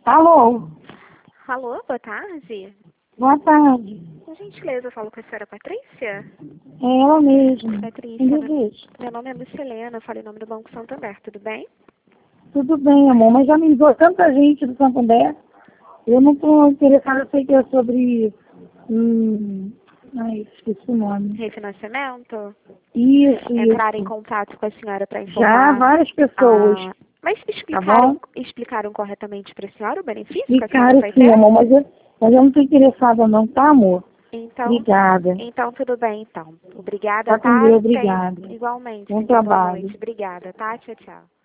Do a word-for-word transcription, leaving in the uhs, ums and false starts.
Alô? Alô, boa tarde. Boa tarde. Com gentileza, eu falo com a senhora Patrícia? É ela mesma. Patrícia, Quem meu, diz? meu nome é Lucilena, eu falei em nome do Banco Santander, tudo bem? Tudo bem, amor, mas já me ligou tanta gente do Santander. Eu não estou interessada, eu sei que é sobre... Hum, ai, esqueci o nome. Refinanciamento? Isso, Entrar em isso. contato com a senhora para Já informar. várias pessoas, Ah, mas tá explicaram, bom? explicaram corretamente para a senhora o benefício E que a senhora caro vai sim, ter? amor, mas eu, mas eu não estou interessada não, tá, amor? Então, Obrigada. então tudo bem, então. Obrigada, Tá com tá? Deus, Tem, obrigada. igualmente, Bom tenha boa trabalho. noite. Obrigada, tá? Tchau, tchau.